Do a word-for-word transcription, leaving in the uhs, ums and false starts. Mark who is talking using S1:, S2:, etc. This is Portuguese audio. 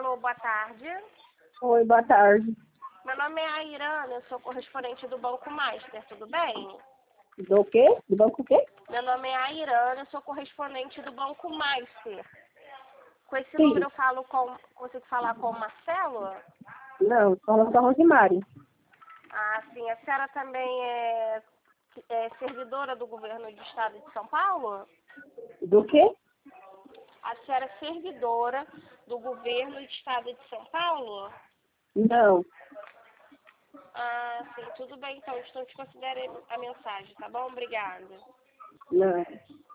S1: Alô, boa tarde.
S2: Oi, boa tarde.
S1: Meu nome é Airana, eu sou correspondente do Banco Master, tudo bem?
S2: Do quê? Do banco o quê?
S1: Meu nome é Airana, eu sou correspondente do Banco Master. Com esse
S2: Sim.
S1: número eu falo com... Consigo falar com o Marcelo?
S2: Não, falando com a Rosemary.
S1: Ah, sim. A senhora também é, é servidora do governo do estado de São Paulo?
S2: Do quê?
S1: A senhora é servidora do governo do estado de São Paulo?
S2: Não.
S1: Ah, sim. Tudo bem, então. Estou te considerando a mensagem, tá bom? Obrigada.
S2: Não.